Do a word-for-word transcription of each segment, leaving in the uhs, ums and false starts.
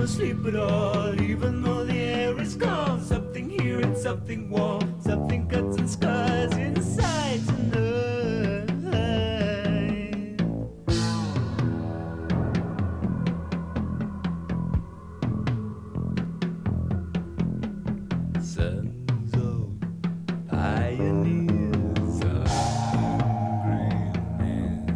won't sleep at all, even though the air is calm. Something here and something warm, something cuts and scars inside tonight. Sons of pioneers of great men.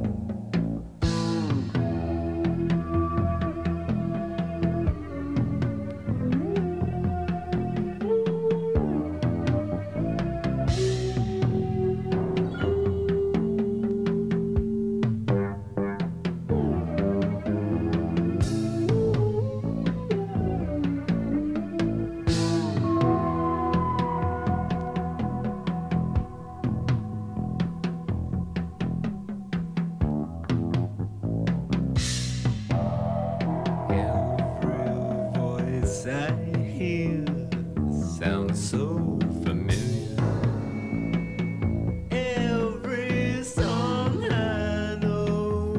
I hear sounds so familiar. Every song I know,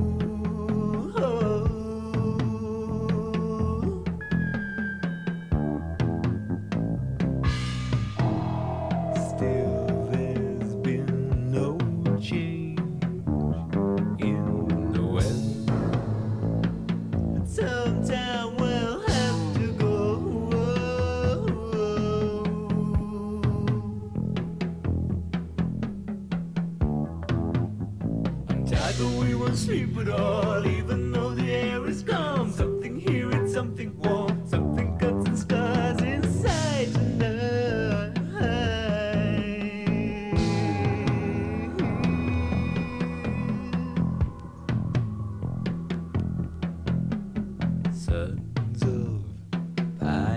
still there's been no change in the weather. Sometime we'll have to go. But we won't sleep at all, even though the air is calm. Something here and something warm, something cuts and scars inside tonight. Sons of pioneers.